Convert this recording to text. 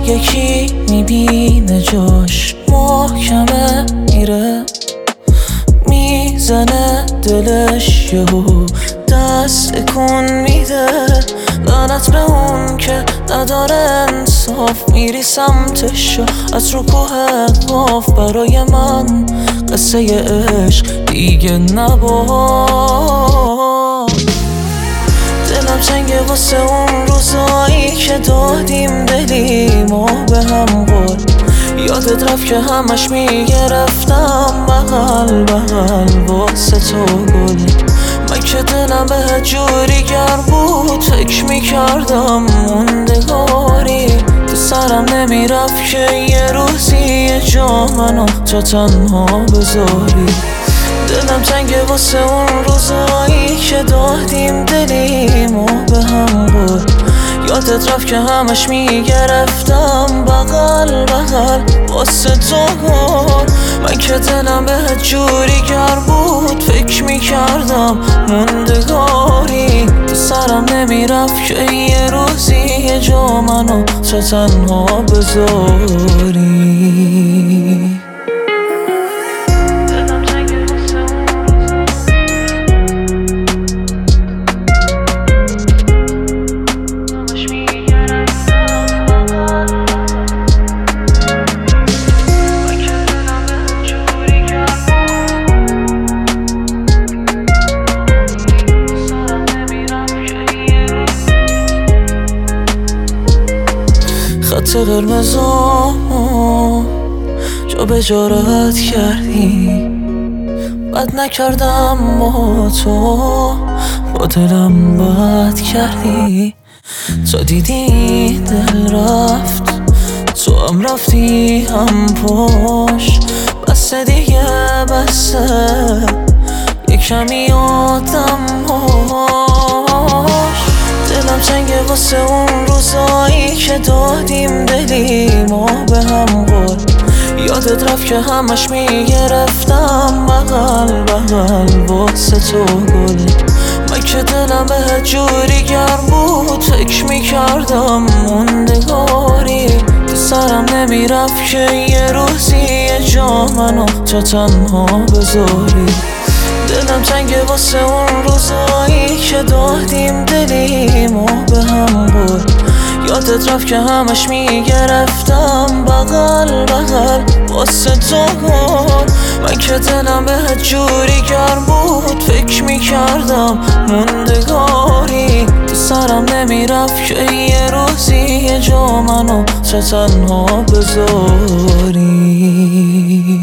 یکی میبینه جاش محکمه میره، میزنه دلش یهو دست کن میده. لعنت به اون که نداره انصاف، میری سمتش از رو کوه قاف. برای من قصه عشق دیگه نباش. دلم تنگه واسه اون روزایی که دادیم دلیمو به هم قول. یادت رفت که همش میگرفتم بغل بغل واسه تو گل. من که دلم به جوری گرم بود فکر میکردم موندگاری. تو سرم نمیرفت که یه روزی یه جا منو تا تنها بذاری. دلم تنگه واسه اون روزایی که دادیم دلیمو به هم بود. یادت رفت که همش میگرفتم بغل بغل واسه تو گل. من که دلم به جوری گرم بود فکر میکردم موندگاری. تو سرم نمیرفت که یه روزی یه جا منو تا تنها بذاری. خط قرمزامو جا به جا رد کردی. بد نکردم با تو، با دلم بد کردی. تا دیدی دل رفت تو هم رفتی هم پشت. بسه دیگه بسه یه کمی آدم هاش. دلم تنگه واسه اون روزایی که دادیم دلیمو به هم قول. یادت رفت که همش میگرفتم بغل بغل واسه تو گل. من که دلم به جوری گرم بود فکر میکردم موندگاری. تو سرم نمیرفت که یه روزی یه جا منو تا تنها بذاری. دلم تنگه واسه اون روزایی که دادیم دلیمو به هم بود. یادت رفت که همش میگرفتم بغل بغل واسه تو گل. من که دلم به جوری گرم بود فکر میکردم موندگاری. تو سرم نمیرفت که یه روزی یه جا منو تا تنها بذاری.